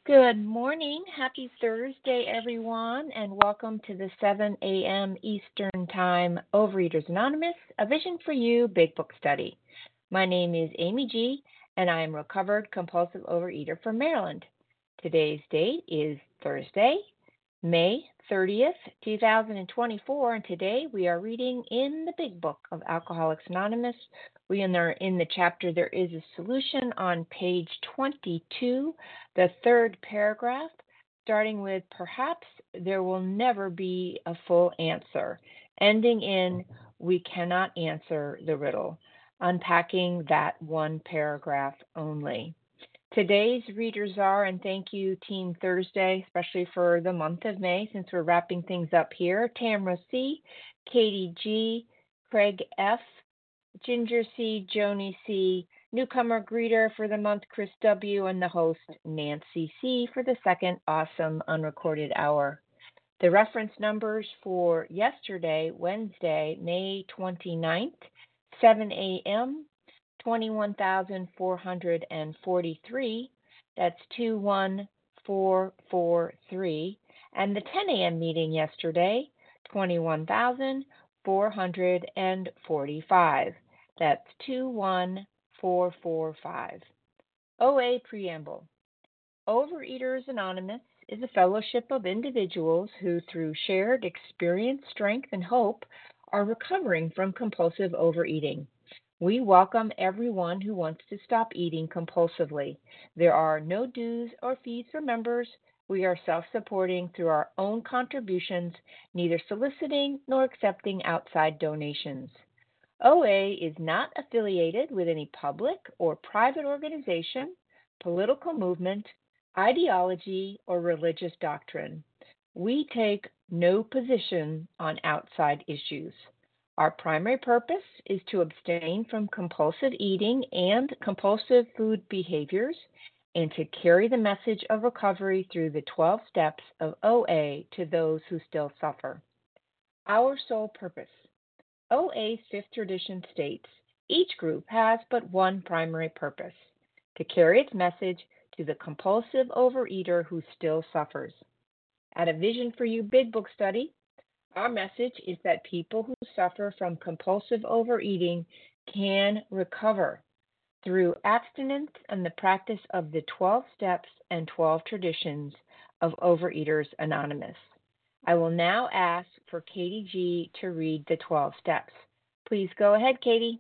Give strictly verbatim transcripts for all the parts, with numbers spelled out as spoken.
Good morning. Happy Thursday, everyone, and welcome to the seven a.m. Eastern Time Overeaters Anonymous, a Vision for You Big Book Study. My name is Amy G., and I am a recovered compulsive overeater from Maryland. Today's date is Thursday, May thirtieth, twenty twenty-four, and today we are reading in the Big Book of Alcoholics Anonymous. We are in the chapter There is a Solution on page twenty-two, the third paragraph, starting with Perhaps there will never be a full answer, ending in We cannot answer the riddle, unpacking that one paragraph only. Today's readers are, and thank you, Team Thursday, especially for the month of May, since we're wrapping things up here, Tamra C., Katie G., Craig F., Ginger C., Joni C., newcomer greeter for the month, Chris W., and the host, Nancy C., for the second awesome unrecorded hour. The reference numbers for yesterday, Wednesday, May twenty-ninth, seven a.m., twenty-one thousand four hundred forty-three, that's two one four four three, and the ten a.m. meeting yesterday, twenty-one thousand four hundred forty-five, that's two one four four five. O A Preamble. Overeaters Anonymous is a fellowship of individuals who, through shared experience, strength, and hope, are recovering from compulsive overeating. We welcome everyone who wants to stop eating compulsively. There are no dues or fees for members. We are self-supporting through our own contributions, neither soliciting nor accepting outside donations. O A is not affiliated with any public or private organization, political movement, ideology, or religious doctrine. We take no position on outside issues. Our primary purpose is to abstain from compulsive eating and compulsive food behaviors and to carry the message of recovery through the twelve steps of O A to those who still suffer. Our sole purpose. O A's fifth tradition states, each group has but one primary purpose, to carry its message to the compulsive overeater who still suffers. At a Vision for You Big Book Study, our message is that people who suffer from compulsive overeating can recover through abstinence and the practice of the twelve steps and twelve traditions of Overeaters Anonymous. I will now ask for Katie G. to read the twelve steps. Please go ahead, Katie.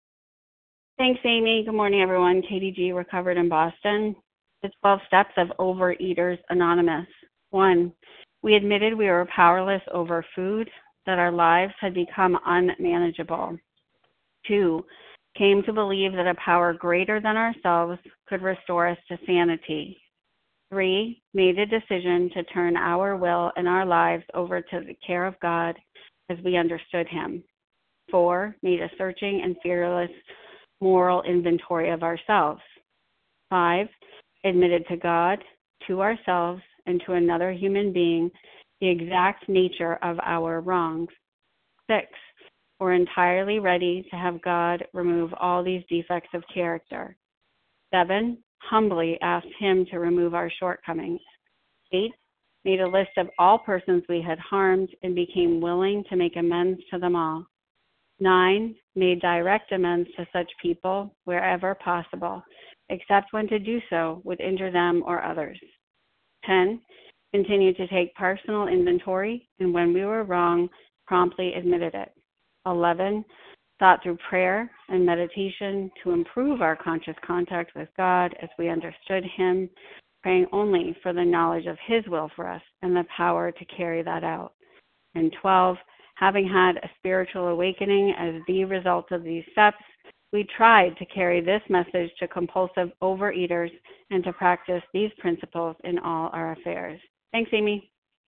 Thanks, Amy. Good morning, everyone. Katie G., recovered in Boston. The twelve steps of Overeaters Anonymous. One, we admitted we were powerless over food, that our lives had become unmanageable. Two, came to believe that a power greater than ourselves could restore us to sanity. Three, made a decision to turn our will and our lives over to the care of God as we understood Him. Four, made a searching and fearless moral inventory of ourselves. Five, admitted to God, to ourselves, and to another human being the exact nature of our wrongs. Six, we're entirely ready to have God remove all these defects of character. Seven, humbly asked Him to remove our shortcomings. Eight, made a list of all persons we had harmed and became willing to make amends to them all. Nine, made direct amends to such people wherever possible, except when to do so would injure them or others. Ten, continued to take personal inventory, and when we were wrong, promptly admitted it. Eleven, thought through prayer and meditation to improve our conscious contact with God as we understood Him, praying only for the knowledge of His will for us and the power to carry that out. And twelve, having had a spiritual awakening as the result of these steps, we tried to carry this message to compulsive overeaters and to practice these principles in all our affairs. Thanks, Amy.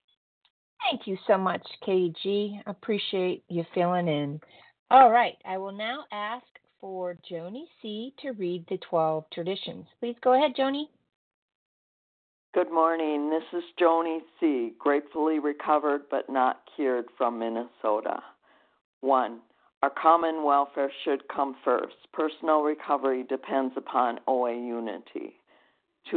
Thank you so much, Katie G. Appreciate you filling in. All right, I will now ask for Joni C. to read the twelve traditions. Please go ahead, Joni. Good morning. This is Joni C., gratefully recovered but not cured from Minnesota. One, our common welfare should come first. Personal recovery depends upon O A unity. Two,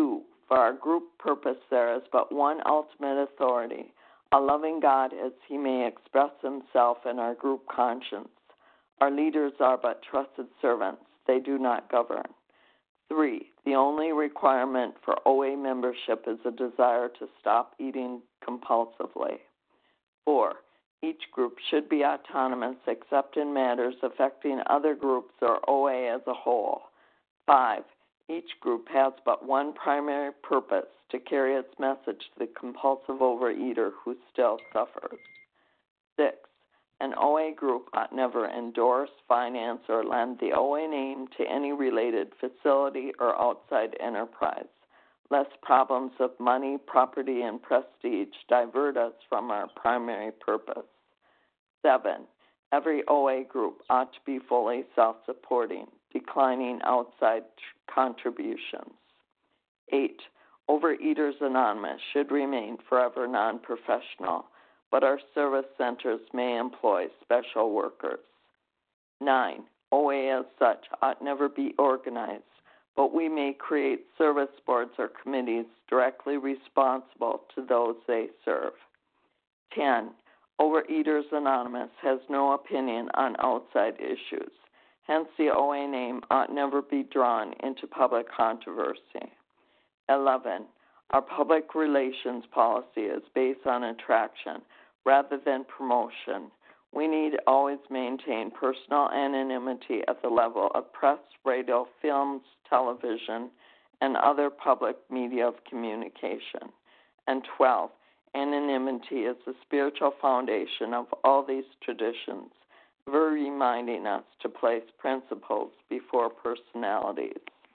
For our group purpose there is but one ultimate authority, a loving God as he may express himself in our group conscience. Our leaders are but trusted servants. They do not govern. Three, the only requirement for O A membership is a desire to stop eating compulsively. Four, each group should be autonomous except in matters affecting other groups or O A as a whole. Five, each group has but one primary purpose, to carry its message to the compulsive overeater who still suffers. Six, an O A group ought never endorse, finance, or lend the O A name to any related facility or outside enterprise, lest problems of money, property, and prestige divert us from our primary purpose. Seven, every O A group ought to be fully self-supporting, declining outside contributions. Eight, Overeaters Anonymous should remain forever non-professional, but our service centers may employ special workers. Nine, O A as such ought never be organized, but we may create service boards or committees directly responsible to those they serve. Ten, Overeaters Anonymous has no opinion on outside issues. Hence, the O A name ought never be drawn into public controversy. Eleven, our public relations policy is based on attraction rather than promotion. We need to always maintain personal anonymity at the level of press, radio, films, television, and other public media of communication. And twelve, anonymity is the spiritual foundation of all these traditions, ever reminding us to place principles before personalities.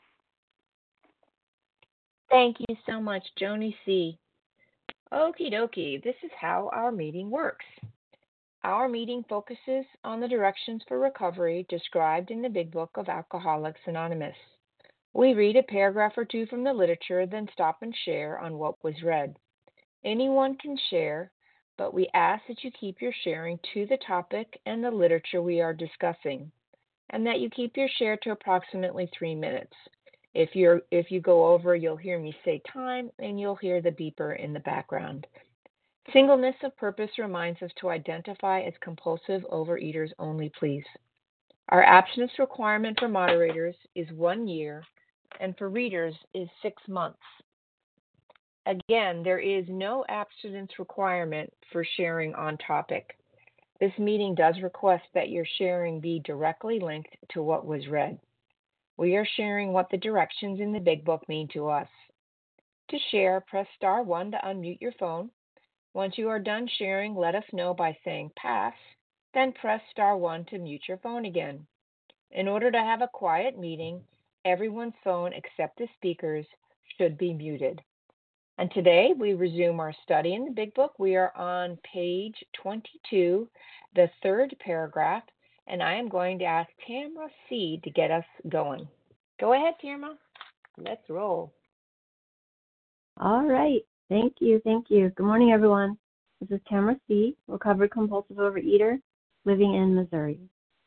Thank you so much, Joni C. Okie dokie, this is how our meeting works. Our meeting focuses on the directions for recovery described in the Big Book of Alcoholics Anonymous. We read a paragraph or two from the literature, then stop and share on what was read. Anyone can share, but we ask that you keep your sharing to the topic and the literature we are discussing, and that you keep your share to approximately three minutes. If you're if you go over, you'll hear me say time, and you'll hear the beeper in the background. Singleness of purpose reminds us to identify as compulsive overeaters only, please. Our abstinence requirement for moderators is one year, and for readers is six months. Again, there is no abstinence requirement for sharing on topic. This meeting does request that your sharing be directly linked to what was read. We are sharing what the directions in the Big Book mean to us. To share, press star one to unmute your phone. Once you are done sharing, let us know by saying pass, then press star one to mute your phone again. In order to have a quiet meeting, everyone's phone except the speaker's should be muted. And today we resume our study in the Big Book. We are on page twenty-two, the third paragraph, and I am going to ask Tamara C. to get us going. Go ahead, Tamara. Let's roll. All right. Thank you. Thank you. Good morning, everyone. This is Tamara C., recovered compulsive overeater, living in Missouri.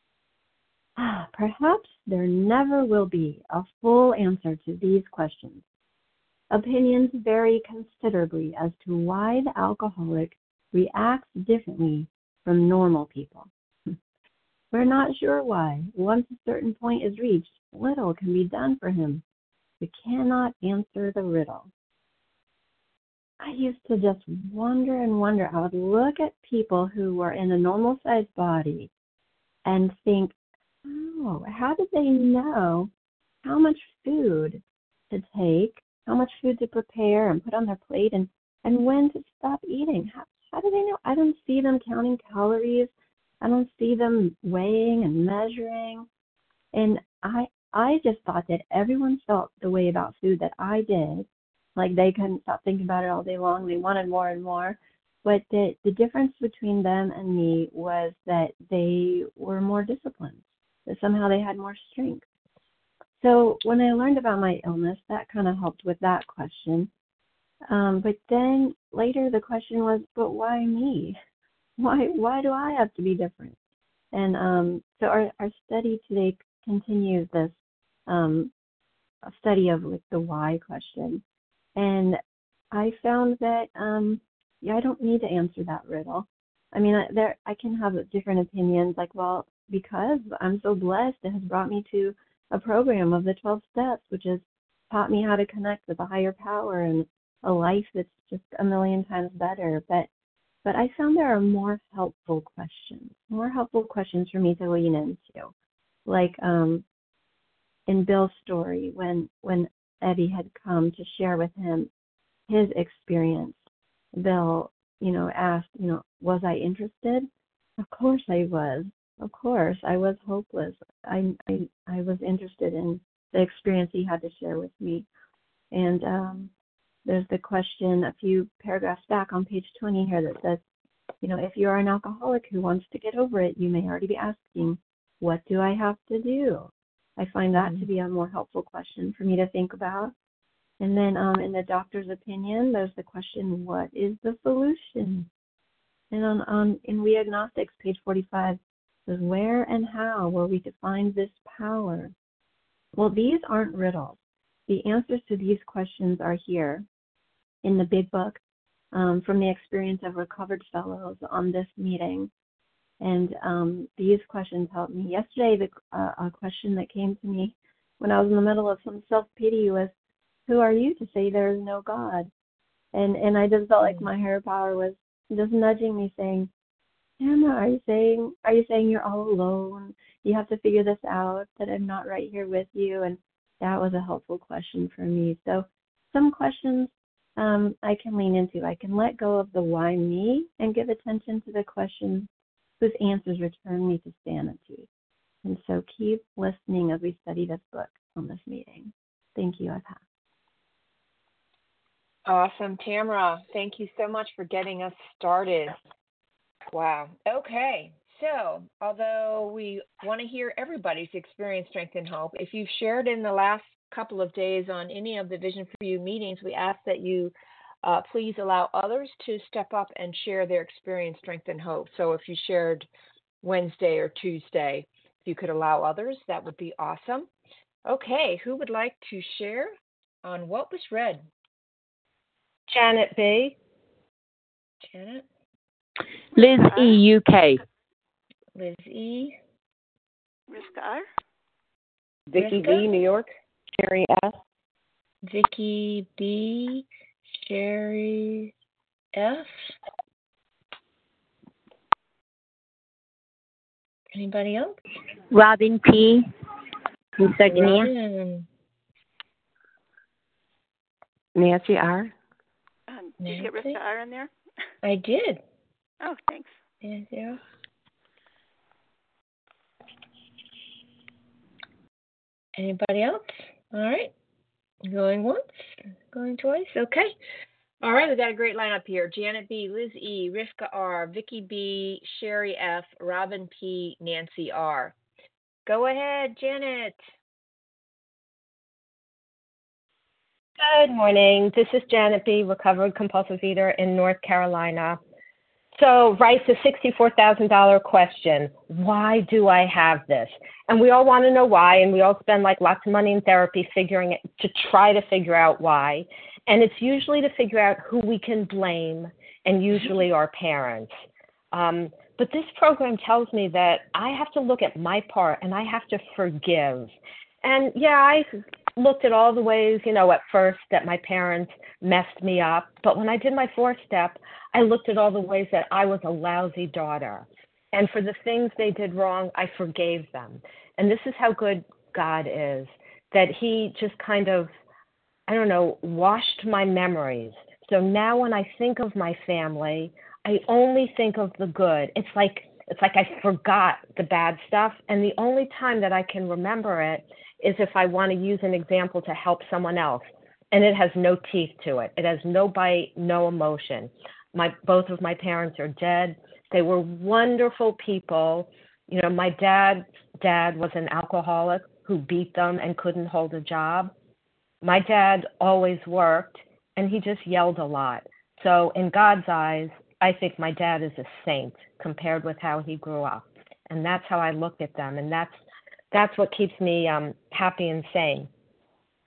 Perhaps there never will be a full answer to these questions. Opinions vary considerably as to why the alcoholic reacts differently from normal people. We're not sure why. Once a certain point is reached, little can be done for him. We cannot answer the riddle. I used to just wonder and wonder. I would look at people who were in a normal-sized body and think, oh, how did they know how much food to take, how much food to prepare and put on their plate, and, and when to stop eating? How, how do they know? I don't see them counting calories. I don't see them weighing and measuring. And I I just thought that everyone felt the way about food that I did. Like they couldn't stop thinking about it all day long. They wanted more and more. But the, the difference between them and me was that they were more disciplined, that somehow they had more strength. So when I learned about my illness, that kind of helped with that question. Um, but then later the question was, but why me? Why why do I have to be different? And um, so our, our study today continues this um, study of like the why question. And I found that, um, yeah, I don't need to answer that riddle. I mean, I- there I can have different opinions, like, well, because I'm so blessed, it has brought me to a program of the twelve steps, which has taught me how to connect with a higher power and a life that's just a million times better. But but I found there are more helpful questions, more helpful questions for me to lean into, like um, in Bill's story when when Eddie had come to share with him his experience. Bill, you know, asked, you know, was I interested? Of course I was. Of course, I was hopeless. I I, I was interested in the experience he had to share with me. And um, there's the question a few paragraphs back on page twenty here that says, you know, if you are an alcoholic who wants to get over it, you may already be asking, what do I have to do? I find that mm-hmm. to be a more helpful question for me to think about. And then um, in the doctor's opinion, there's the question, what is the solution? And on, on in We Agnostics, page forty-five, says, where and how will we define this power? Well, these aren't riddles. The answers to these questions are here in the big book um, from the experience of recovered fellows on this meeting. And um, these questions helped me. Yesterday, the, uh, a question that came to me when I was in the middle of some self-pity was, who are you to say there is no God? And and I just felt like my higher power was just nudging me, saying, Anna, are you saying are you saying you're all alone? You have to figure this out, that I'm not right here with you. And that was a helpful question for me. So some questions um, I can lean into. I can let go of the why me and give attention to the questions whose answers return me to sanity. And so keep listening as we study this book on this meeting. Thank you. I've had. Awesome, Tamara. Thank you so much for getting us started. Wow. Okay. So, although we want to hear everybody's experience, strength, and hope, if you've shared in the last couple of days on any of the Vision for You meetings, we ask that you uh, please allow others to step up and share their experience, strength, and hope. So, if you shared Wednesday or Tuesday, if you could allow others, that would be awesome. Okay. Who would like to share on what was read? Janet B. Janet. Liz E. U K. Liz E. Rivka R. Vicky Rivka? B. New York. Sherry S. Vicky B. Sherry F. Anybody else? Robin P. From Sardinia. Robin. Nancy R. Um, did you get Rivka R in there? I did. Oh, thanks. Nancy R. Anybody else? All right. Going once, going twice. Okay. All right, we've got a great lineup here. Janet B., Liz E., Rivka R., Vicky B., Sherry F., Robin P., Nancy R. Go ahead, Janet. Good morning. This is Janet B., recovered compulsive eater in North Carolina. So writes a sixty-four thousand dollars question. Why do I have this? And we all want to know why, and we all spend like lots of money in therapy figuring it to try to figure out why. And it's usually to figure out who we can blame, and usually our parents. Um, but this program tells me that I have to look at my part and I have to forgive. And yeah, I looked at all the ways, you know, at first that my parents messed me up. But when I did my fourth step, I looked at all the ways that I was a lousy daughter. And for the things they did wrong, I forgave them. And this is how good God is, that he just kind of, I don't know, washed my memories. So now when I think of my family, I only think of the good. It's like it's like I forgot the bad stuff. And the only time that I can remember it is if I want to use an example to help someone else. And it has no teeth to it. It has no bite, no emotion. My both of my parents are dead. They were wonderful people. You know, my dad's dad was an alcoholic who beat them and couldn't hold a job. My dad always worked, and he just yelled a lot. So in God's eyes, I think my dad is a saint compared with how he grew up. And that's how I look at them. And that's that's what keeps me um, happy and sane.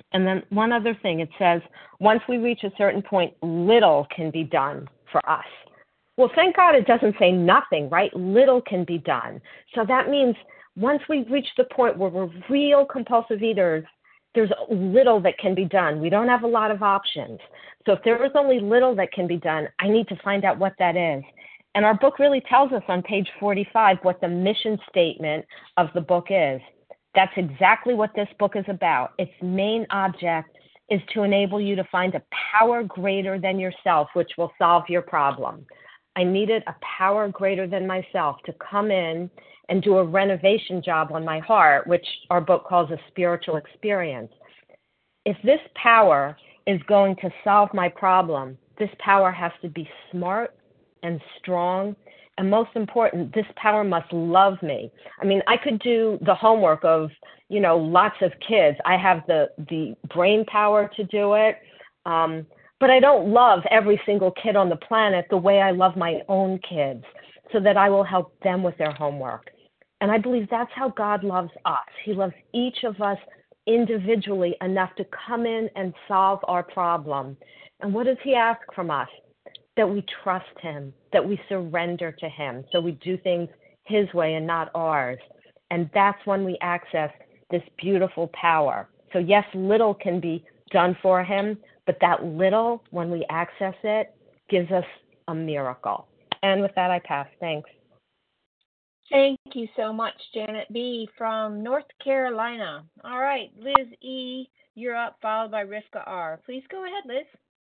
And then one other thing, it says, once we reach a certain point, little can be done for us. Well, thank God it doesn't say nothing, right? Little can be done. So that means once we reach the point where we're real compulsive eaters, there's little that can be done. We don't have a lot of options. So if there is only little that can be done, I need to find out what that is. And our book really tells us on page forty-five what the mission statement of the book is. That's exactly what this book is about. Its main object is to enable you to find a power greater than yourself, which will solve your problem. I needed a power greater than myself to come in and do a renovation job on my heart, which our book calls a spiritual experience. If this power is going to solve my problem, this power has to be smart and strong. And most important, this power must love me. I mean, I could do the homework of, you know, lots of kids. I have the, the brain power to do it. Um, but I don't love every single kid on the planet the way I love my own kids, so that I will help them with their homework. And I believe that's how God loves us. He loves each of us individually enough to come in and solve our problem. And what does he ask from us? That we trust him, that we surrender to him, so we do things his way and not ours. And that's when we access this beautiful power. So yes, little can be done for him, but that little, when we access it, gives us a miracle. And with that, I pass. Thanks. Thank you so much, Janet B. from North Carolina. All right, Liz E., you're up, followed by Rivka R. Please go ahead, Liz.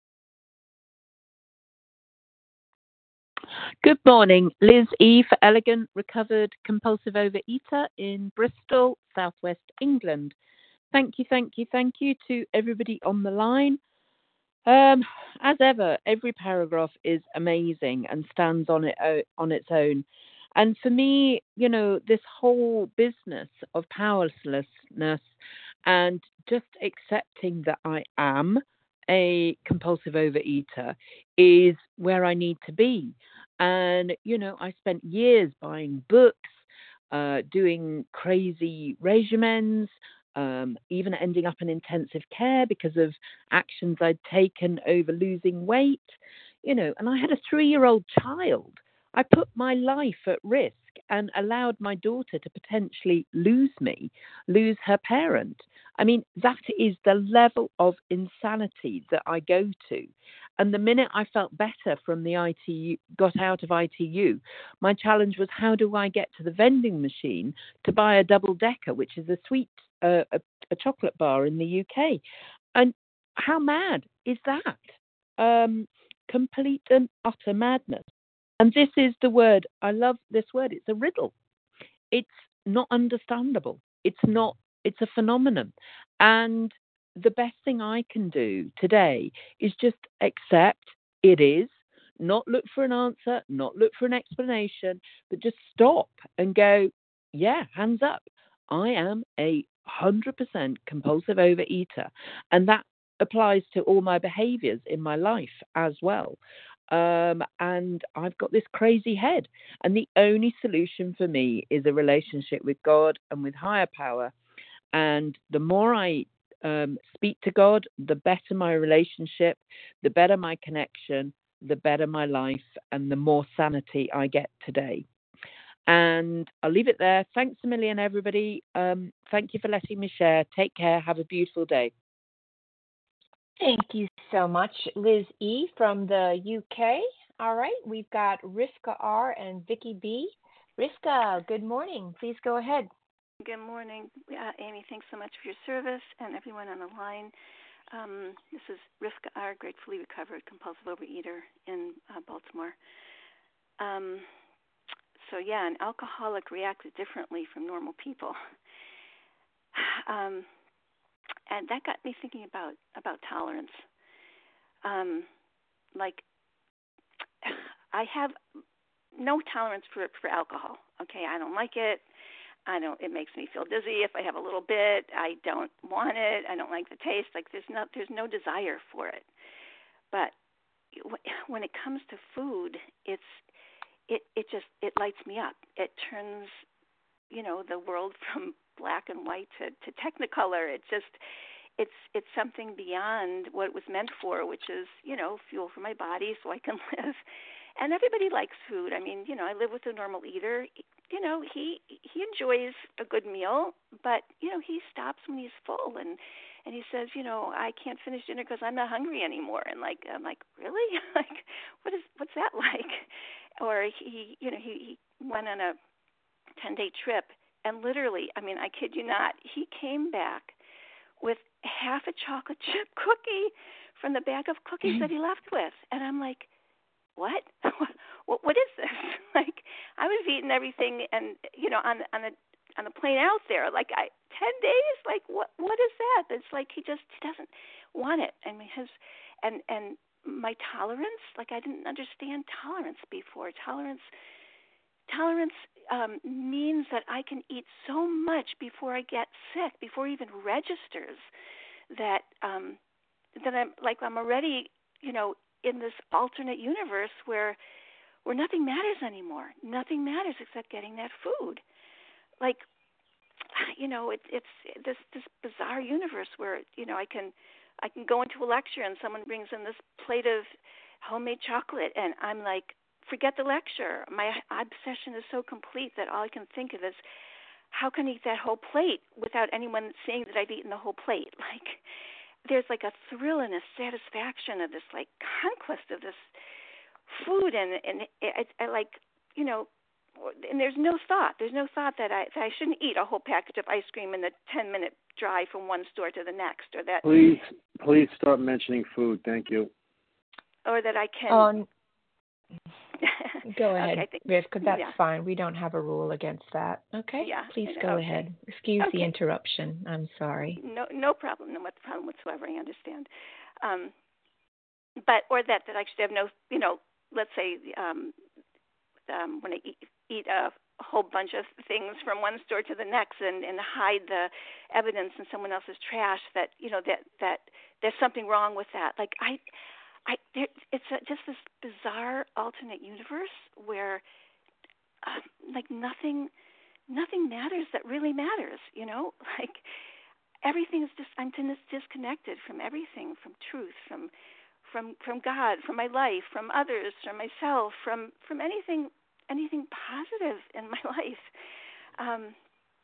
Good morning. Liz E. for Elegant Recovered Compulsive Overeater in Bristol, Southwest England. Thank you, thank you, thank you to everybody on the line. Um, as ever, every paragraph is amazing and stands on it on its own. And for me, you know, this whole business of powerlessness and just accepting that I am a compulsive overeater is where I need to be. And, you know, I spent years buying books, uh, doing crazy regimens, um, even ending up in intensive care because of actions I'd taken over losing weight, you know, and I had a three-year-old child. I put my life at risk and allowed my daughter to potentially lose me, lose her parent. I mean, that is the level of insanity that I go to. And the minute I felt better from the I T U, got out of I T U, my challenge was, how do I get to the vending machine to buy a double decker, which is a sweet, uh, a, a chocolate bar in the U K? And how mad is that? Um, complete and utter madness. And this is the word, I love this word, it's a riddle. It's not understandable. It's not, it's a phenomenon. And the best thing I can do today is just accept it is, not look for an answer, not look for an explanation, but just stop and go, yeah, hands up. I am a one hundred percent compulsive overeater. And that applies to all my behaviors in my life as well. Um, and I've got this crazy head. And the only solution for me is a relationship with God and with higher power. And the more I um, speak to God, the better my relationship, the better my connection, the better my life, and the more sanity I get today. And I'll leave it there. Thanks a million, everybody. Um, thank you for letting me share. Take care. Have a beautiful day. Thank you so much, Liz E. from the U K. All right, we've got Rivka R. and Vicky B. Rivka, good morning. Please go ahead. Good morning, uh, Amy. Thanks so much for your service and everyone on the line. Um, this is Rivka R., gratefully recovered compulsive overeater in uh, Baltimore. Um, so yeah, an alcoholic reacts differently from normal people. Um, and that got me thinking about, about tolerance. Um, like, I have no tolerance for for alcohol. Okay, I don't like it. I don't. It makes me feel dizzy if I have a little bit. I don't want it. I don't like the taste. Like there's no there's no desire for it. But when it comes to food, it's it it just it lights me up. It turns, you know, the world from black and white to, to technicolor. It just it's it's something beyond what it was meant for, which is, you know, fuel for my body so I can live. And everybody likes food. I mean, you know, I live with a normal eater. You know, he he enjoys a good meal, but, you know, he stops when he's full, and and he says, you know, I can't finish dinner because I'm not hungry anymore. And like, I'm like, really? Like, what is what's that like? Or he, you know, he, he went on a ten-day trip, and literally, I mean, I kid you not, he came back with half a chocolate chip cookie from the bag of cookies mm-hmm. that he left with. And I'm like, what? what what is this? Like, I was eating everything, and, you know, on on the on the plane out there, like, I ten days? Like, what what is that? It's like he just he doesn't want it. I mean, his, and, and my tolerance, like, I didn't understand tolerance before. Tolerance, tolerance um, means that I can eat so much before I get sick, before it even registers, that um, that I'm like I'm already, you know, in this alternate universe where where nothing matters anymore. Nothing matters except getting that food. Like, you know, it, it's this this bizarre universe where, you know, I can I can go into a lecture and someone brings in this plate of homemade chocolate, and I'm like, forget the lecture. My obsession is so complete that all I can think of is, how can I eat that whole plate without anyone saying that I've eaten the whole plate? Like, there's like a thrill and a satisfaction of this, like, conquest of this food, and and I, I like, you know, and there's no thought. There's no thought that I that I shouldn't eat a whole package of ice cream in the ten minute drive from one store to the next, or that. Please, please start mentioning food. Thank you. Or that I can. Um, go ahead, okay, Riv, because that's yeah. fine. We don't have a rule against that. Okay. Yeah. Please go okay. ahead. Excuse okay. the interruption. I'm sorry. No, no problem. No problem whatsoever. I understand. Um, but or that that I should have no, you know, let's say um, um, when I eat, eat a whole bunch of things from one store to the next, and, and hide the evidence in someone else's trash, that, you know, that that there's something wrong with that. Like, I, I, there, it's a, just this bizarre alternate universe where, uh, like, nothing, nothing matters that really matters. You know, like, everything is just, I'm just disconnected from everything, from truth, from, from, from God, from my life, from others, from myself, from, from anything. anything positive in my life. Um,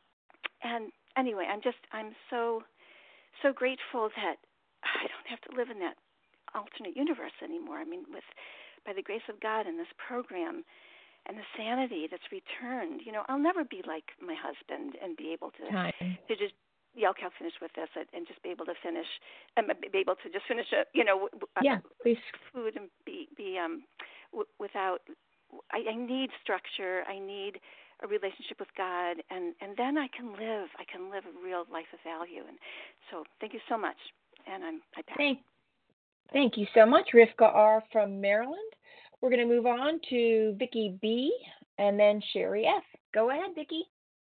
and anyway, I'm just, I'm so, so grateful that I don't have to live in that alternate universe anymore. I mean, with, by the grace of God and this program and the sanity that's returned, you know, I'll never be like my husband and be able to, Time. to just, yeah, okay, I'll finish with this, and just be able to finish, um, be able to just finish a, you know, yeah, please. food and be, be um, w- without, I, I need structure. I need a relationship with God, and, and then I can live. I can live a real life of value. And so, thank you so much. And I'm I pass. Thank, thank you so much, Rivka R. from Maryland. We're going to move on to Vicki B. and then Sherry F. Go ahead, Vicki.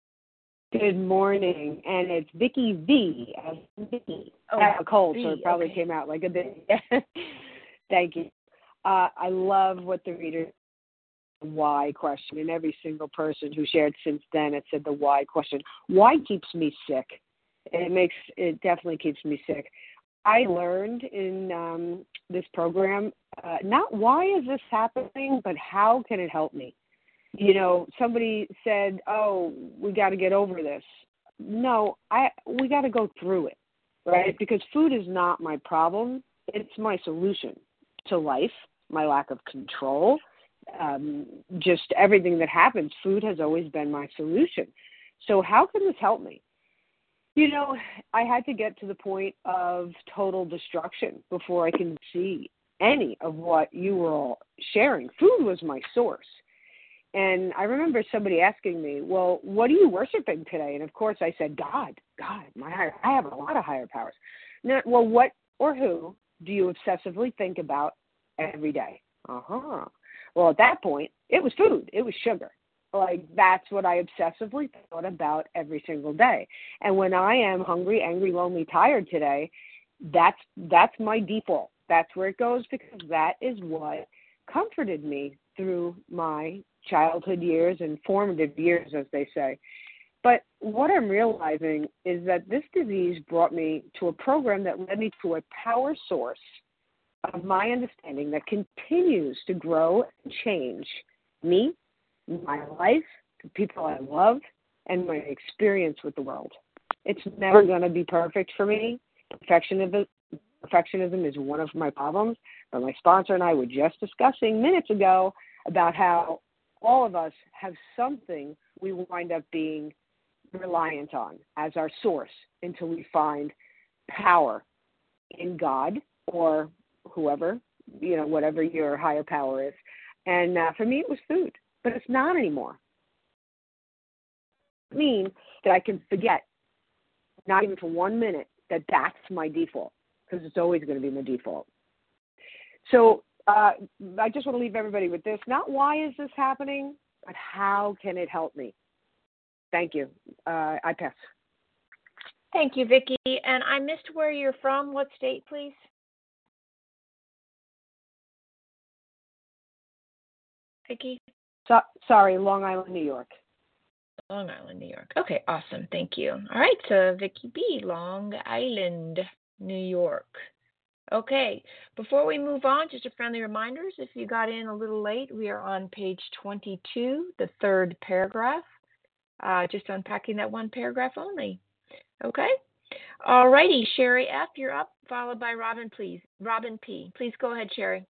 Good morning, and it's Vicki V. as Vicki. Oh, I have a cold, V, so it probably okay. came out like a bit. Thank you. Uh, I love what the reader. Why question, and every single person who shared since then had said the why question. Why keeps me sick? And it makes it definitely keeps me sick. I learned in um, this program uh, not why is this happening, but how can it help me? You know, somebody said, "Oh, we got to get over this." No, I we got to go through it, right? Because food is not my problem; it's my solution to life, my lack of control. Um, just everything that happens, food has always been my solution. So how can this help me? You know, I had to get to the point of total destruction before I can see any of what you were all sharing. Food was my source. And I remember somebody asking me, well, what are you worshiping today? And of course I said, God, God, my higher, I have a lot of higher powers. Now, well, what or who do you obsessively think about every day? Uh-huh. Well, at that point, it was food. It was sugar. Like, that's what I obsessively thought about every single day. And when I am hungry, angry, lonely, tired today, that's that's my default. That's where it goes, because that is what comforted me through my childhood years and formative years, as they say. But what I'm realizing is that this disease brought me to a program that led me to a power source of my understanding that continues to grow and change me, my life, the people I love, and my experience with the world. It's never going to be perfect for me. Perfectionism, perfectionism is one of my problems. But my sponsor and I were just discussing minutes ago about how all of us have something we wind up being reliant on as our source until we find power in God or whoever, you know, whatever your higher power is. And uh, for me, it was food, but it's not anymore. It means that I can forget, not even for one minute, that that's my default, because it's always going to be my default. So uh, I just want to leave everybody with this. Not why is this happening, but how can it help me? Thank you. Uh, I pass. Thank you, Vicki. And I missed where you're from. What state, please? Vicki? So, sorry, Long Island, New York. Long Island, New York. Okay, awesome. Thank you. All right, so Vicki B., Long Island, New York. Okay, before we move on, just a friendly reminder, if you got in a little late, we are on page twenty-two, the third paragraph. Uh, just unpacking that one paragraph only. Okay? All righty, Sherry F., you're up, followed by Robin, please. Robin P. Please go ahead, Sherry.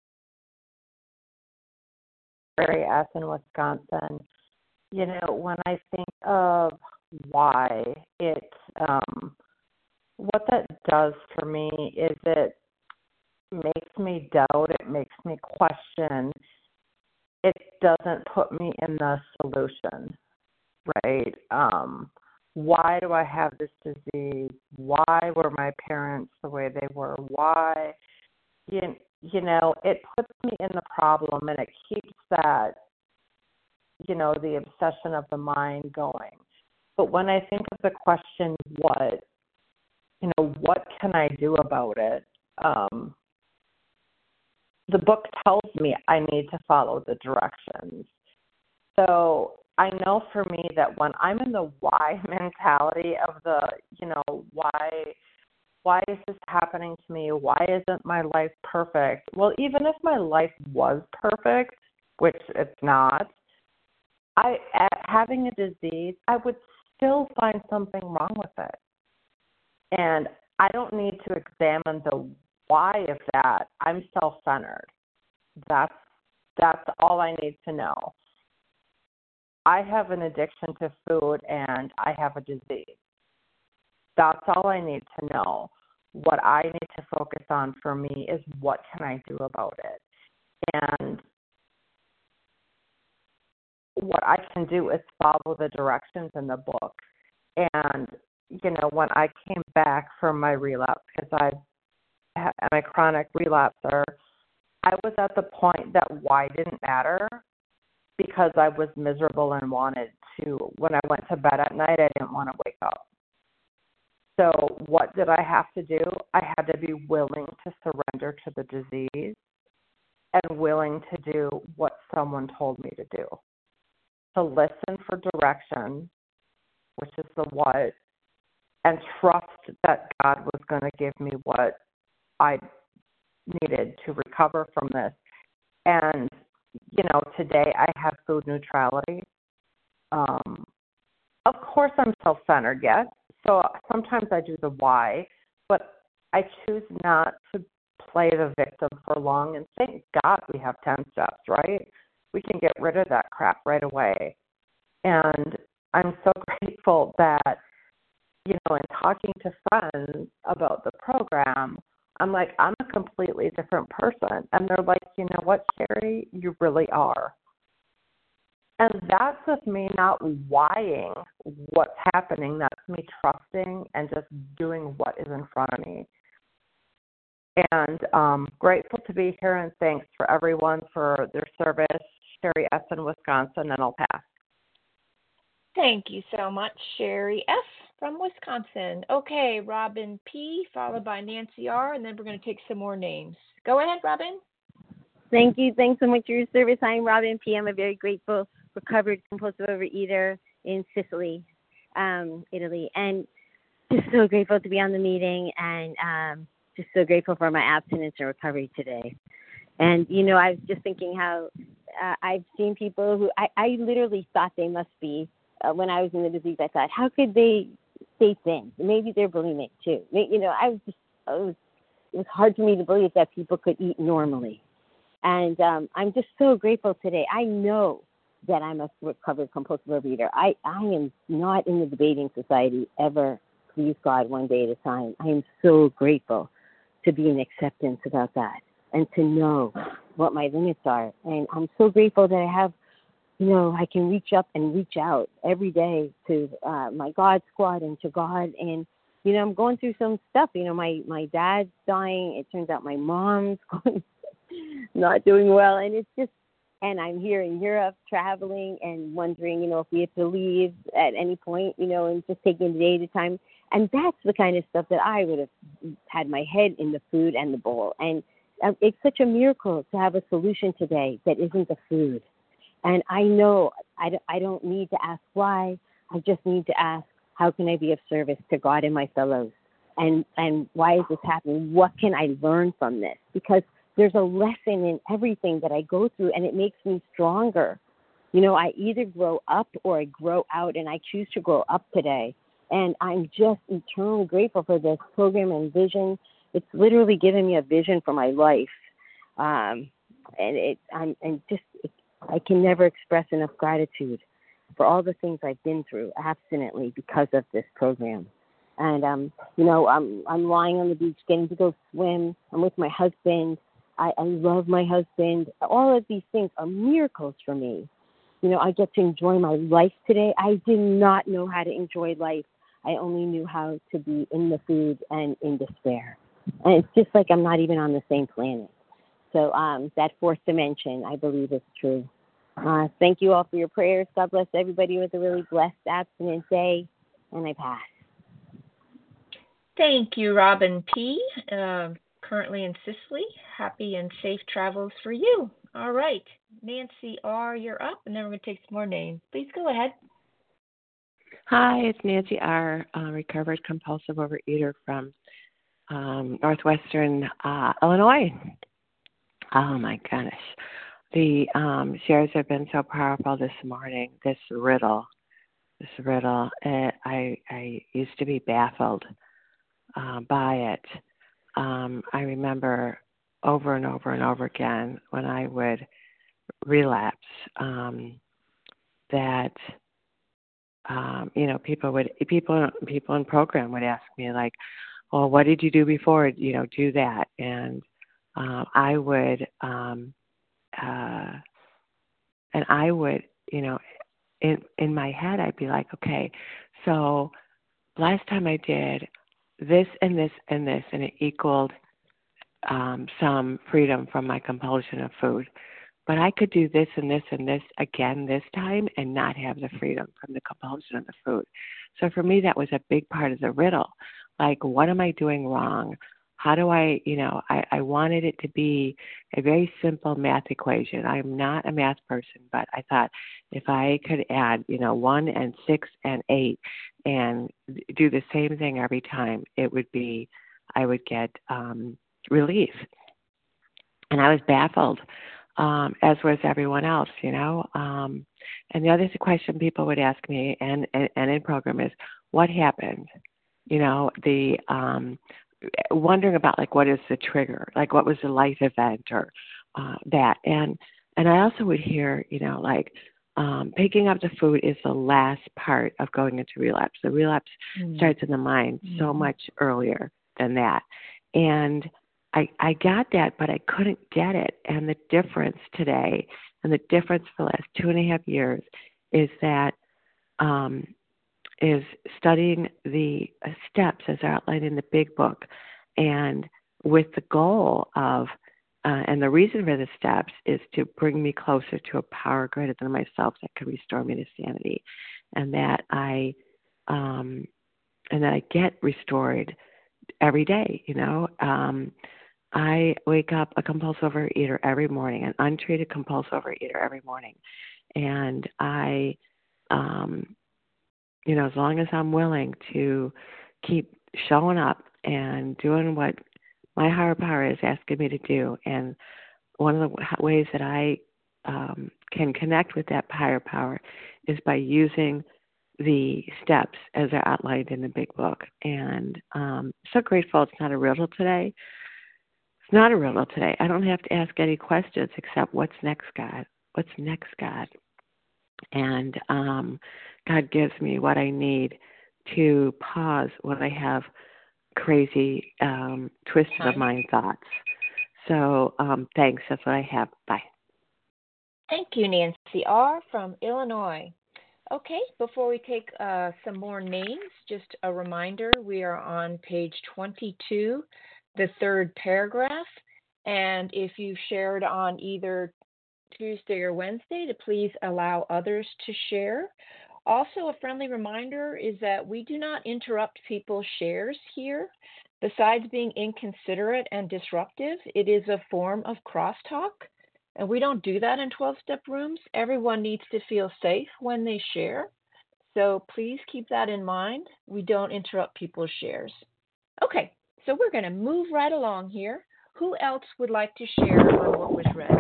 Sherry S. in Wisconsin. You know, when I think of why, it, um, what that does for me is it makes me doubt, it makes me question. It doesn't put me in the solution. Right? Um, why do I have this disease? Why were my parents the way they were? Why? You, you know, it puts me in the problem and it keeps that, you know, the obsession of the mind going. But when I think of the question, what, you know, what can I do about it? Um, the book tells me I need to follow the directions. So I know for me that when I'm in the why mentality of the, you know, why, why is this happening to me? Why isn't my life perfect? Well, even if my life was perfect, which it's not, I, at having a disease, I would still find something wrong with it. And I don't need to examine the why of that. I'm self-centered. That's, that's all I need to know. I have an addiction to food and I have a disease. That's all I need to know. What I need to focus on for me is what can I do about it? And what I can do is follow the directions in the book. And, you know, when I came back from my relapse, because I am a chronic relapser, I was at the point that why didn't matter, because I was miserable and wanted to, when I went to bed at night, I didn't want to wake up. So what did I have to do? I had to be willing to surrender to the disease and willing to do what someone told me to do. To listen for direction, which is the what, and trust that God was going to give me what I needed to recover from this. And you know, today I have food neutrality. Um, of course, I'm self-centered, yes. So sometimes I do the why, but I choose not to play the victim for long. And thank God we have ten steps, right? We can get rid of that crap right away. And I'm so grateful that, you know, in talking to friends about the program, I'm like, I'm a completely different person. And they're like, you know what, Sherry, you really are. And that's with me not whying what's happening. That's me trusting and just doing what is in front of me. And um, grateful to be here, and thanks for everyone for their service. Sherry S. in Wisconsin, and I'll pass. Thank you so much, Sherry F. from Wisconsin. Okay, Robin P., followed by Nancy R., and then we're going to take some more names. Go ahead, Robin. Thank you. Thanks so much for your service. I'm Robin P. I'm a very grateful, recovered compulsive overeater in Sicily. um, Italy, and just so grateful to be on the meeting, and um, just so grateful for my abstinence and recovery today. And, you know, I was just thinking how uh, I've seen people who I, I literally thought they must be, uh, when I was in the disease, I thought, how could they stay thin? Maybe they're bulimic too. You know, I was just, I was, it was hard for me to believe that people could eat normally. And um, I'm just so grateful today. I know that I'm a recovered compulsive overeater. I, I am not in the debating society ever. Please God, one day at a time. I am so grateful to be in acceptance about that and to know what my limits are. And I'm so grateful that I have, you know, I can reach up and reach out every day to uh, my God squad and to God. And, you know, I'm going through some stuff. You know, my, my dad's dying. It turns out my mom's going, not doing well. And it's just, and I'm here in Europe traveling and wondering, you know, if we have to leave at any point, you know, and just taking the day at a time. And that's the kind of stuff that I would have had my head in the food and the bowl. And uh, it's such a miracle to have a solution today that isn't the food. And I know I, I don't need to ask why. I just need to ask, how can I be of service to God and my fellows? And, and why is this happening? What can I learn from this? Because there's a lesson in everything that I go through, and it makes me stronger. You know, I either grow up or I grow out, and I choose to grow up today. And I'm just eternally grateful for this program and vision. It's literally given me a vision for my life. Um, and it, I'm and just, it, I can never express enough gratitude for all the things I've been through abstinently because of this program. And, um, you know, I'm, I'm lying on the beach getting to go swim. I'm with my husband. I, I love my husband. All of these things are miracles for me. You know, I get to enjoy my life today. I did not know how to enjoy life. I only knew how to be in the food and in despair. And it's just like I'm not even on the same planet. So um, that fourth dimension, I believe, is true. Uh, thank you all for your prayers. God bless everybody with a really blessed abstinent day. And I pass. Thank you, Robin P., uh, currently in Sicily. Happy and safe travels for you. All right. Nancy R., you're up, and then we're going to take some more names. Please go ahead. Hi, it's Nancy R., uh, recovered compulsive overeater from um, northwestern uh, Illinois. Oh, my goodness. The um, shares have been so powerful this morning. This riddle, this riddle, uh, I, I used to be baffled uh, by it. Um, I remember over and over and over again when I would relapse um, that um, you know people would people people in program would ask me like, well, what did you do before? You know, do that, and uh, I would um, uh, and I would you know in in my head I'd be like, okay, so last time I did this and this and this, and it equaled um, some freedom from my compulsion of food. But I could do this and this and this again this time and not have the freedom from the compulsion of the food. So for me, that was a big part of the riddle. Like, what am I doing wrong? How do I, you know, I, I wanted it to be a very simple math equation. I'm not a math person, but I thought if I could add, you know, one and six and eight and do the same thing every time, it would be, I would get um, relief. And I was baffled, um, as was everyone else, you know. Um, and the other question people would ask me and, and, and in program is, what happened? You know, the um, wondering about, like, what is the trigger? Like, what was the life event or uh, that? And and I also would hear, you know, like, um, picking up the food is the last part of going into relapse. The relapse mm-hmm. starts in the mind mm-hmm. so much earlier than that. And I, I got that, but I couldn't get it. And the difference today, and the difference for the last two and a half years, is that um, is studying the steps as outlined in the big book, and with the goal of, uh, and the reason for the steps is to bring me closer to a power greater than myself that can restore me to sanity, and that I, um, and that I get restored every day. You know, um, I wake up a compulsive overeater every morning, an untreated compulsive overeater every morning, and I. Um, you know, as long as I'm willing to keep showing up and doing what my higher power is asking me to do. And one of the ways that I um, can connect with that higher power is by using the steps as they're outlined in the big book. And um, so grateful it's not a riddle today. It's not a riddle today. I don't have to ask any questions except what's next, God? What's next, God? And um, God gives me what I need to pause when I have crazy, um, twisted of mind thoughts. So um, thanks. That's what I have. Bye. Thank you, Nancy R. from Illinois. Okay, before we take uh, some more names, just a reminder, we are on page twenty-two, the third paragraph. And if you shared on either Tuesday or Wednesday, to please allow others to share. Also, a friendly reminder is that we do not interrupt people's shares here. Besides being inconsiderate and disruptive, it is a form of crosstalk. And we don't do that in twelve-step rooms. Everyone needs to feel safe when they share. So please keep that in mind. We don't interrupt people's shares. Okay, so we're going to move right along here. Who else would like to share on what was read?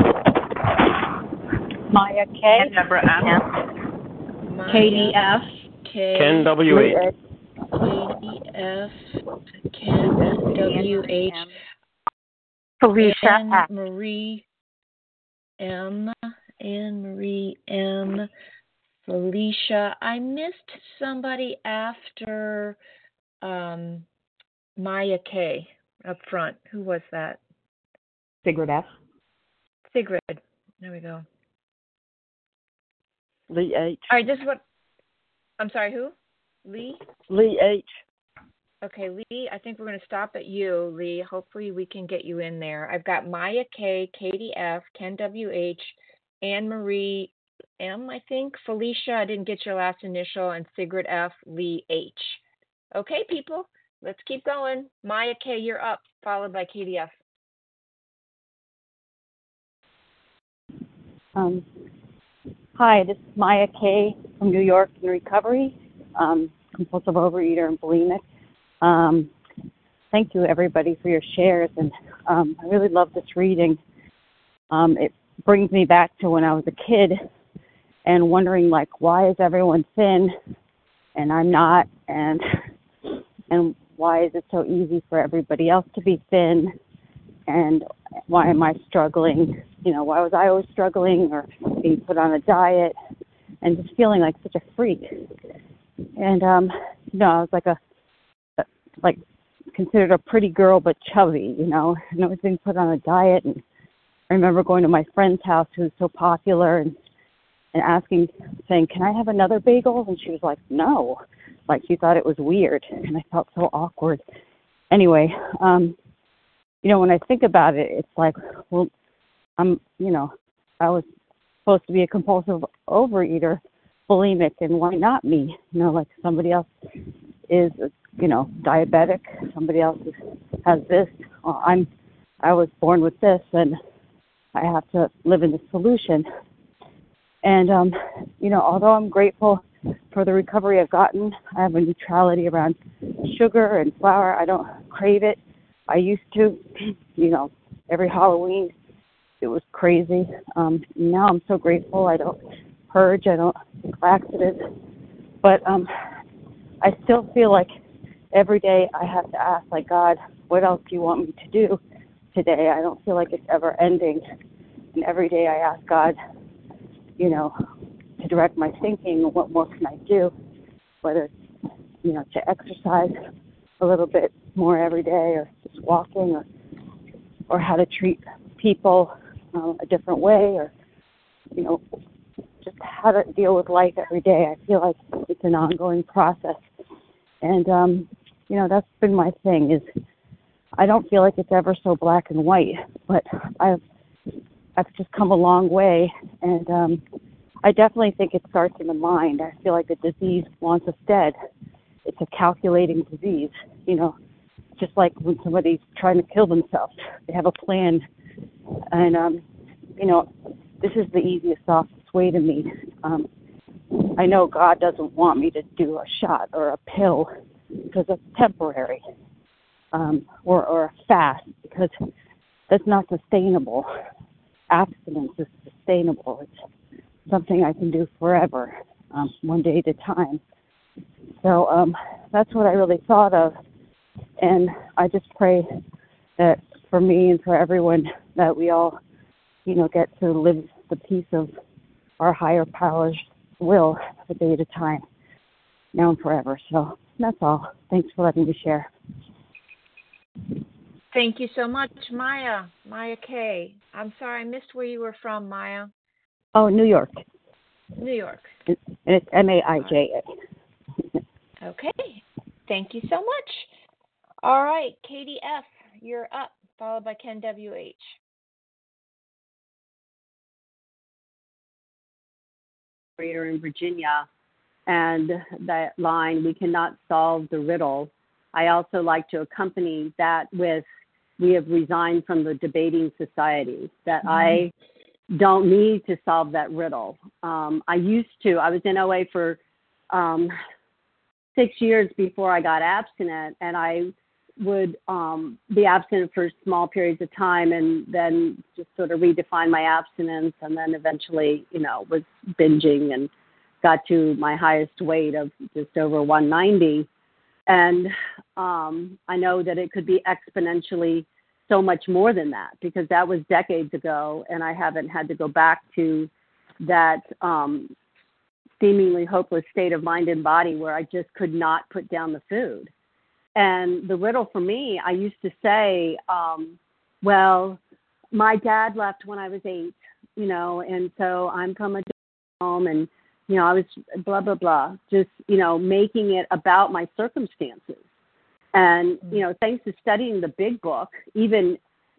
Maya K. Deborah M. Maya, Katie F. K. Ken W H. Katie F. Ken W H. Felicia Anne F. Marie M. Anne Marie M. Felicia. I missed somebody after um, Maya K. up front. Who was that? Sigrid F. Sigrid. There we go. Lee H. All right, this is what. I'm sorry, who? Lee? Lee H. Okay, Lee, I think we're going to stop at you, Lee. Hopefully we can get you in there. I've got Maya K, Katie F, Ken W H, Anne Marie M, I think, Felicia, I didn't get your last initial, and Sigrid F, Lee H. Okay, people, let's keep going. Maya K, you're up, followed by Katie F. Um, hi, this is Maya K from New York in recovery, um, compulsive overeater and bulimic. Um, thank you, everybody, for your shares, and um, I really love this reading. Um, it brings me back to when I was a kid and wondering, like, why is everyone thin and I'm not, and and why is it so easy for everybody else to be thin, and why am I struggling? You know, why was I always struggling or being put on a diet and just feeling like such a freak? And, um, you know, I was like a, like considered a pretty girl but chubby, you know, and I was being put on a diet. And I remember going to my friend's house who was so popular and, and asking, saying, can I have another bagel? And she was like, no, like she thought it was weird. And I felt so awkward. Anyway, um, you know, when I think about it, it's like, well, I'm, you know, I was supposed to be a compulsive overeater, bulimic, and why not me? You know, like somebody else is, you know, diabetic, somebody else is, has this. Well, I'm, I was born with this, and I have to live in the solution. And, um, you know, although I'm grateful for the recovery I've gotten, I have a neutrality around sugar and flour. I don't crave it. I used to, you know, every Halloween, it was crazy. Um, now I'm so grateful. I don't purge. I don't take laxatives. But um, I still feel like every day I have to ask, like, God, what else do you want me to do today? I don't feel like it's ever ending. And every day I ask God, you know, to direct my thinking. What more can I do? Whether it's, you know, to exercise a little bit more every day, or just walking, or or how to treat people um, a different way, or, you know, just how to deal with life every day. I feel like it's an ongoing process. And, um, you know, that's been my thing, is I don't feel like it's ever so black and white, but I've, I've just come a long way. And um, I definitely think it starts in the mind. I feel like the disease wants us dead. It's a calculating disease, you know, just like when somebody's trying to kill themselves. They have a plan. And, um, you know, this is the easiest, softest way to me. Um, I know God doesn't want me to do a shot or a pill because it's temporary, um, or, or a fast because that's not sustainable. Abstinence is sustainable. It's something I can do forever, um, one day at a time. So um, that's what I really thought of. And I just pray that for me and for everyone that we all, you know, get to live the peace of our higher power's will a day at a time, now and forever. So that's all. Thanks for letting me share. Thank you so much, Maya. Maya K. I'm sorry, I missed where you were from, Maya. Oh, New York. New York. And it's M A I J A. Okay. Thank you so much. All right, Katie F., you're up, followed by Ken W H. In Virginia, and that line, we cannot solve the riddle. I also like to accompany that with, we have resigned from the debating society, that mm-hmm. I don't need to solve that riddle. Um, I used to, I was in O A for um, six years before I got abstinent, and I would um, be abstinent for small periods of time and then just sort of redefine my abstinence, and then eventually, you know, was binging and got to my highest weight of just over one ninety. And um, I know that it could be exponentially so much more than that, because that was decades ago, and I haven't had to go back to that um, seemingly hopeless state of mind and body where I just could not put down the food. And the riddle for me, I used to say, um, well, my dad left when I was eight, you know, and so I'm from a home, and, you know, I was blah, blah, blah, just, you know, making it about my circumstances. And, you know, thanks to studying the big book, even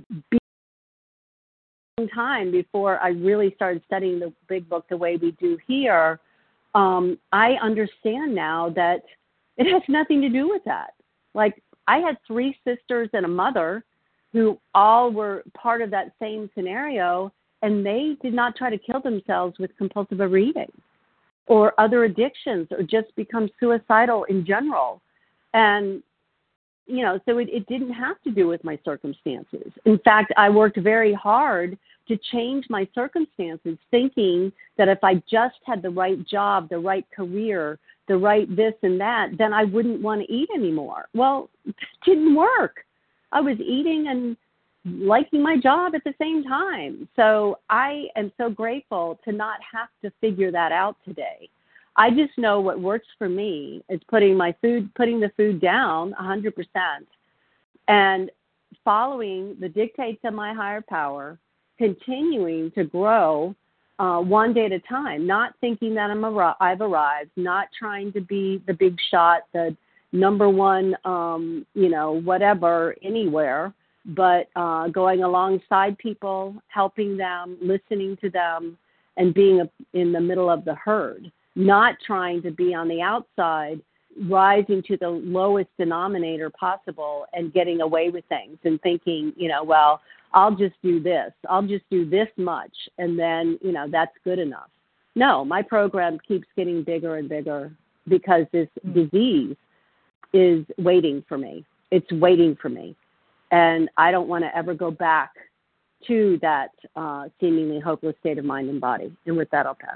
being time before I really started studying the big book the way we do here, um, I understand now that it has nothing to do with that. Like, I had three sisters and a mother who all were part of that same scenario, and they did not try to kill themselves with compulsive overeating or other addictions or just become suicidal in general. And, you know, so it, it didn't have to do with my circumstances. In fact, I worked very hard to change my circumstances, thinking that if I just had the right job, the right career, the right this and that, then I wouldn't want to eat anymore. Well, it didn't work. I was eating and liking my job at the same time. So I am so grateful to not have to figure that out today. I just know what works for me is putting my food, putting the food down one hundred percent and following the dictates of my higher power, continuing to grow Uh, one day at a time, not thinking that I'm ar- I've arrived, not trying to be the big shot, the number one, um, you know, whatever, anywhere, but uh, going alongside people, helping them, listening to them, and being a, in the middle of the herd, not trying to be on the outside, rising to the lowest denominator possible and getting away with things and thinking, you know, well, I'll just do this. I'll just do this much, and then, you know, that's good enough. No, my program keeps getting bigger and bigger because this mm-hmm. disease is waiting for me. It's waiting for me. And I don't want to ever go back to that uh, seemingly hopeless state of mind and body. And with that, I'll pass.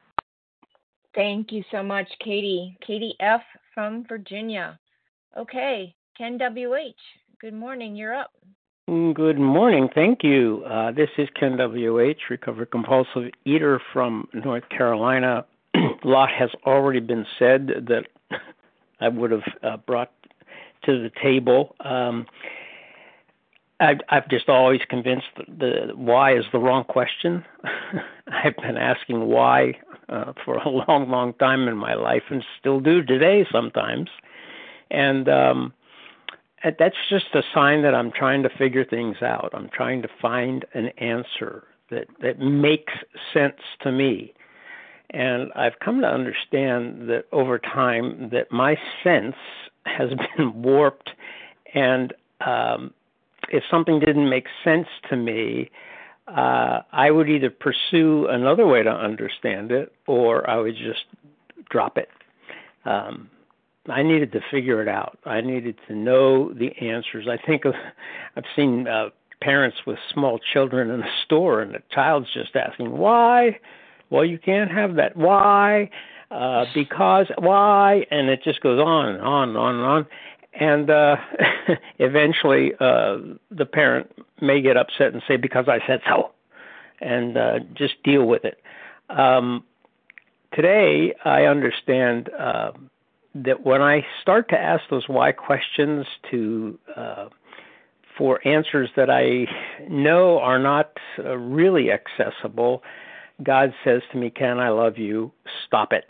Thank you so much, Katie. Katie F. from Virginia. Okay, Ken W H, good morning. You're up. Good morning. Thank you. Uh, this is Ken W H, recovered compulsive eater from North Carolina. A lot has already been said that I would have uh, brought to the table. Um, I've, I've just always convinced that the why is the wrong question. I've been asking why uh, for a long, long time in my life, and still do today sometimes. And um, that's just a sign that I'm trying to figure things out. I'm trying to find an answer that, that makes sense to me. And I've come to understand that over time that my sense has been warped, and um, if something didn't make sense to me, uh, I would either pursue another way to understand it, or I would just drop it. Um, I needed to figure it out. I needed to know the answers. I think of, I've seen uh, parents with small children in a store, and the child's just asking, why? Well, you can't have that. Why? Uh, because, why? And it just goes on and on and on and on. And uh, eventually uh, the parent may get upset and say, because I said so, and uh, just deal with it. Um, today, I understand uh, that when I start to ask those why questions to uh, for answers that I know are not uh, really accessible, God says to me, Ken, I love you. Stop it.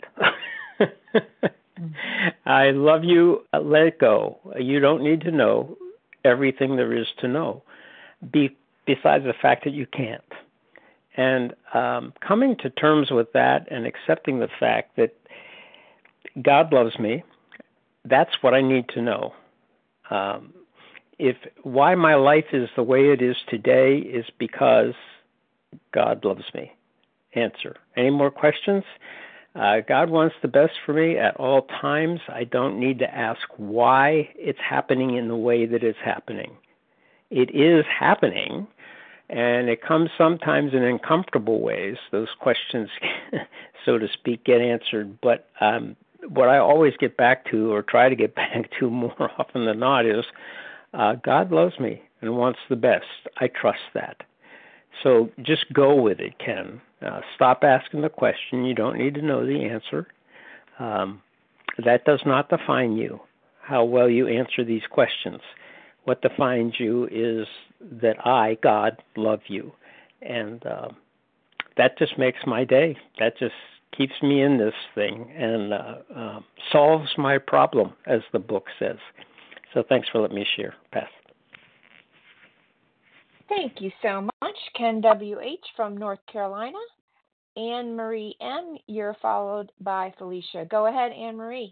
I love you. Let it go. You don't need to know everything there is to know, be, besides the fact that you can't. And um, coming to terms with that and accepting the fact that God loves me, that's what I need to know. Um, if why my life is the way it is today is because God loves me. Answer. Any more questions? Uh, God wants the best for me at all times. I don't need to ask why it's happening in the way that it's happening. It is happening, and it comes sometimes in uncomfortable ways. Those questions, so to speak, get answered. But um, what I always get back to, or try to get back to more often than not, is uh, God loves me and wants the best. I trust that. So just go with it, Ken. Uh, stop asking the question. You don't need to know the answer. Um, that does not define you, how well you answer these questions. What defines you is that I, God, love you. And uh, that just makes my day. That just keeps me in this thing and uh, uh, solves my problem, as the book says. So thanks for letting me share. Pass. Thank you so much, Ken W H from North Carolina. Anne Marie M., you're followed by Felicia. Go ahead, Anne Marie.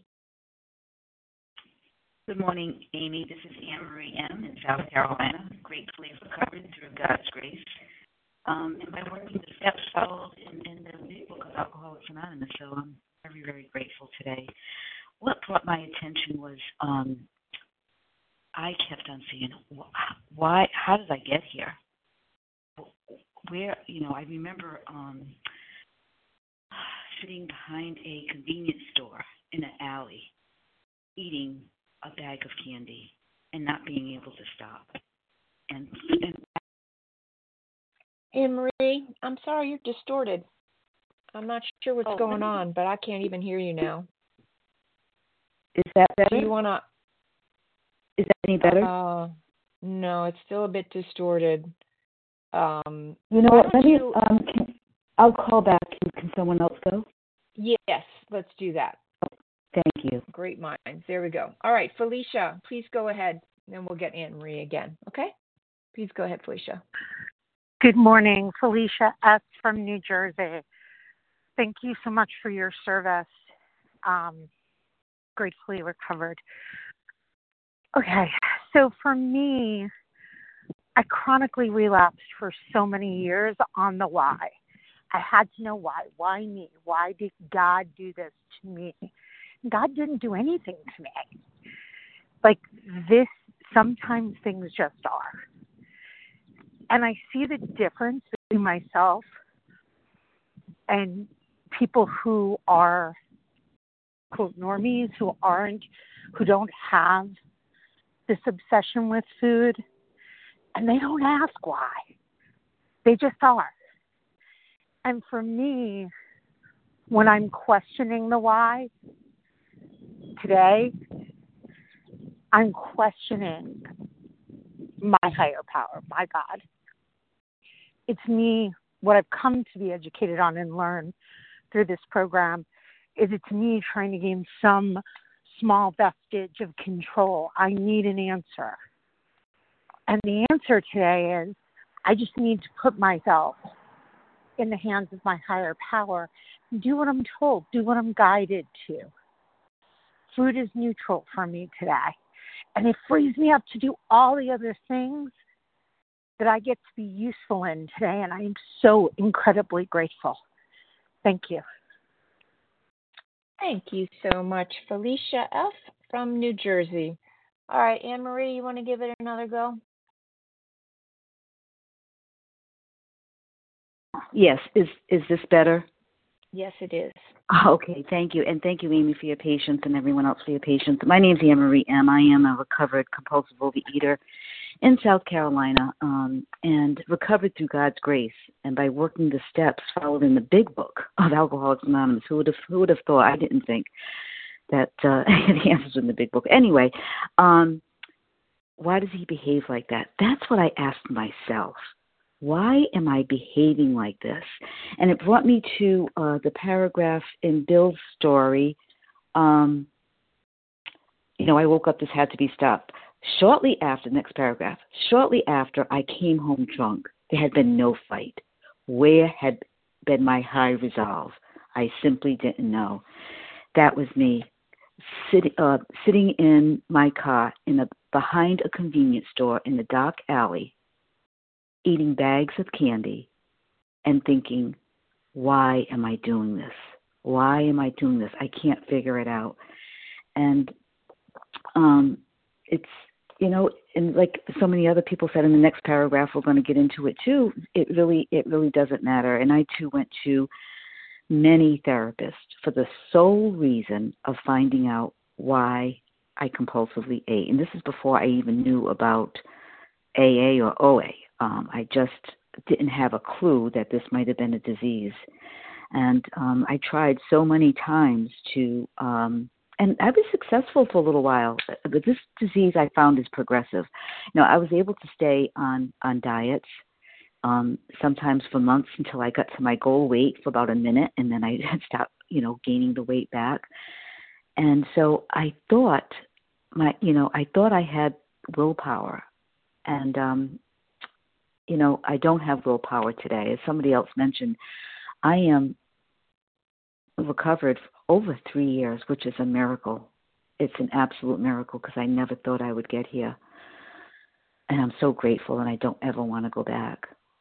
Good morning, Amy. This is Anne Marie M. in South Carolina, gratefully recovered through God's grace. Um, and by working the steps followed in, in the Big Book of Alcoholics Anonymous, so I'm very, very grateful today. What brought my attention was um, I kept on saying, why, how did I get here? Where, you know, I remember um, sitting behind a convenience store in an alley, eating a bag of candy and not being able to stop. And, and Anne Marie, I'm sorry, you're distorted. I'm not sure what's oh, going on, but I can't even hear you now. Is that better? Do you want to? Is that any better? Uh, no, it's still a bit distorted. Um, you know what? Let me. You... Um, can, I'll call back. Can, can someone else go? Yes, let's do that. Thank you. Great minds. There we go. All right, Felicia, please go ahead. Then we'll get Anne Marie again. Okay? Please go ahead, Felicia. Good morning, Felicia S. from New Jersey. Thank you so much for your service. Um, gratefully recovered. Okay, so for me, I chronically relapsed for so many years on the why. I had to know why. Why me? Why did God do this to me? God didn't do anything to me. Like this, sometimes things just are. And I see the difference between myself and people who are, quote, normies, who aren't, who don't have this obsession with food, and they don't ask why. They just are. And for me, when I'm questioning the why today, I'm questioning my higher power, my God. It's me, what I've come to be educated on and learn through this program, is it's me trying to gain some small vestige of control. I need an answer. And the answer today is I just need to put myself in the hands of my higher power and do what I'm told, do what I'm guided to. Food is neutral for me today. And it frees me up to do all the other things that I get to be useful in today, and I am so incredibly grateful. Thank you. Thank you so much, Felicia F. from New Jersey. All right, Anne Marie, you want to give it another go? Yes. Is is this better? Yes, it is. Okay, thank you. And thank you, Amy, for your patience and everyone else for your patience. My name is Anne Marie M. I am a recovered compulsive overeater in South Carolina um, and recovered through God's grace and by working the steps followed in the big book of Alcoholics Anonymous. Who would have, who would have thought? I didn't think that uh, the answers in the big book. Anyway, um, why does he behave like that? That's what I asked myself. Why am I behaving like this? And it brought me to uh, the paragraph in Bill's story. Um, you know, I woke up, this had to be stopped. Shortly after, next paragraph, shortly after I came home drunk, there had been no fight. Where had been my high resolve? I simply didn't know. That was me, sit, uh, sitting in my car in a, behind a convenience store in the dark alley, eating bags of candy and thinking, why am I doing this? Why am I doing this? I can't figure it out. And um, it's, you know, and like so many other people said in the next paragraph, we're going to get into it too. It really, it really doesn't matter. And I too went to many therapists for the sole reason of finding out why I compulsively ate. And this is before I even knew about A A or O A. Um, I just didn't have a clue that this might have been a disease. And um, I tried so many times to, um, and I was successful for a little while, but this disease I found is progressive. You know, I was able to stay on, on diets, um, sometimes for months until I got to my goal weight for about a minute, and then I stopped, you know, gaining the weight back. And so I thought my, you know, I thought I had willpower. And, um, you know, I don't have willpower today. As somebody else mentioned, I am recovered for over three years, which is a miracle. It's an absolute miracle because I never thought I would get here. And I'm so grateful, and I don't ever want to go back.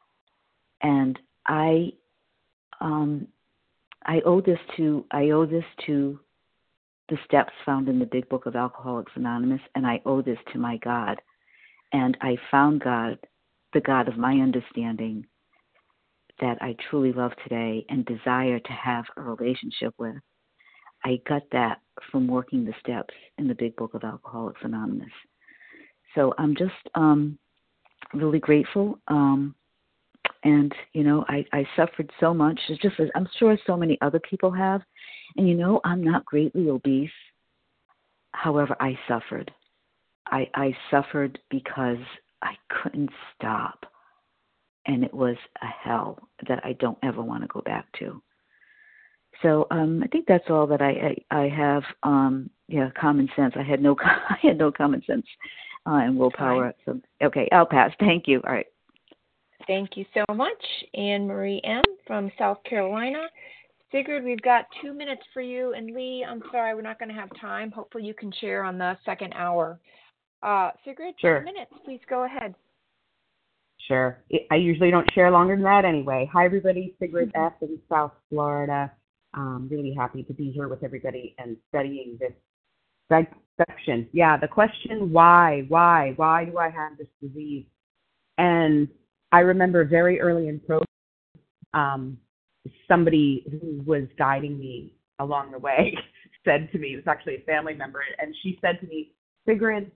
And I, um, I owe this to I owe this to the steps found in the Big Book of Alcoholics Anonymous, and I owe this to my God. And I found God, the God of my understanding, that I truly love today and desire to have a relationship with. I got that from working the steps in the Big Book of Alcoholics Anonymous. So I'm just um, really grateful. Um, and, you know, I, I suffered so much, it's just as I'm sure so many other people have. And, you know, I'm not greatly obese. However, I suffered. I, I suffered because I couldn't stop. And it was a hell that I don't ever want to go back to. So um, I think that's all that I I, I have. Um, yeah, common sense. I had no I had no common sense uh, and willpower. So okay, I'll pass. Thank you. All right. Thank you so much, Anne Marie M. from South Carolina. Sigrid, we've got two minutes for you, and Lee, I'm sorry, we're not going to have time. Hopefully, you can share on the second hour. Uh, Sigrid, Sure. two minutes. Please go ahead. Sure. I usually don't share longer than that anyway. Hi, everybody. Sigrid F. in South Florida. Um, really happy to be here with everybody and studying this section. Yeah, the question, why, why, why do I have this disease? And I remember very early in program, um, somebody who was guiding me along the way said to me, it was actually a family member, and she said to me, Sigrid,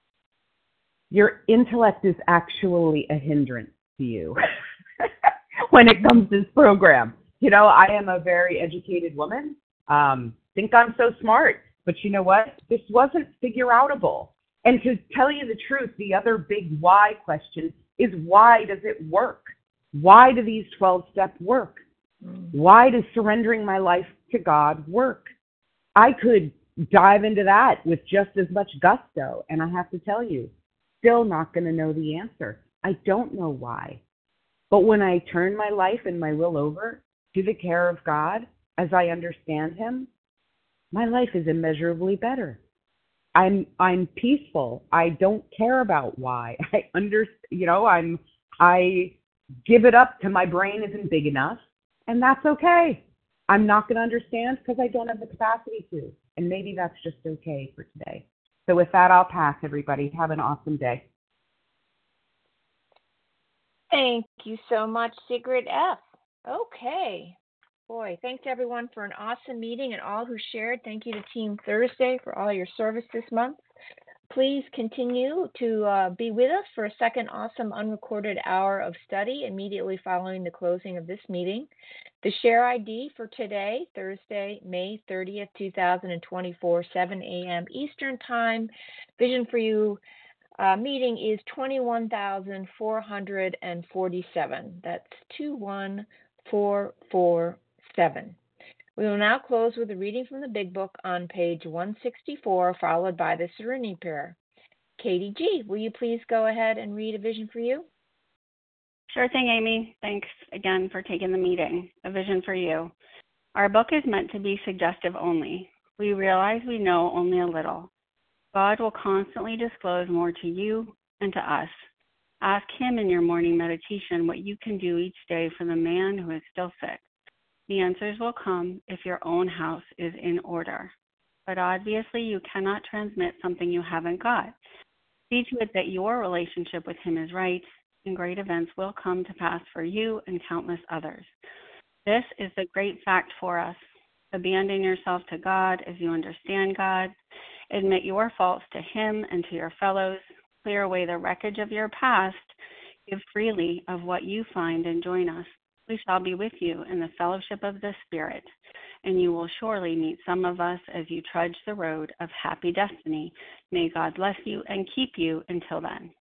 your intellect is actually a hindrance to you when it comes to this program. You know, I am a very educated woman, um, think I'm so smart, but you know what? This wasn't figure-outable. And to tell you the truth, the other big why question is, why does it work? Why do these twelve steps work? Why does surrendering my life to God work? I could dive into that with just as much gusto, and I have to tell you, still not going to know the answer. I don't know why. But when I turn my life and my will over to the care of God, as I understand Him, my life is immeasurably better. I'm I'm peaceful. I don't care about why. I under, you know, I'm I give it up to my brain isn't big enough, and that's okay. I'm not going to understand because I don't have the capacity to, and maybe that's just okay for today. So with that, I'll pass, everybody. Have an awesome day. Thank you so much, Sigrid F. Okay. Boy, thanks everyone for an awesome meeting and all who shared. Thank you to Team Thursday for all your service this month. Please continue to uh, be with us for a second awesome unrecorded hour of study immediately following the closing of this meeting. The share I D for today, Thursday, May thirtieth, two thousand twenty-four, seven a.m. Eastern Time, Vision for You uh, meeting is twenty-one thousand four hundred forty-seven. That's two one four four seven. We will now close with a reading from the Big Book on page one sixty-four, followed by the Serenity Prayer. Katie G., will you please go ahead and read A Vision for You? Sure thing, Amy. Thanks again for taking the meeting. A Vision for You. Our book is meant to be suggestive only. We realize we know only a little. God will constantly disclose more to you and to us. Ask Him in your morning meditation what you can do each day for the man who is still sick. The answers will come if your own house is in order. But obviously, you cannot transmit something you haven't got. See to it that your relationship with Him is right, and great events will come to pass for you and countless others. This is the great fact for us. Abandon yourself to God as you understand God. Admit your faults to Him and to your fellows. Clear away the wreckage of your past. Give freely of what you find and join us. We shall be with you in the fellowship of the Spirit, and you will surely meet some of us as you trudge the road of happy destiny. May God bless you and keep you until then.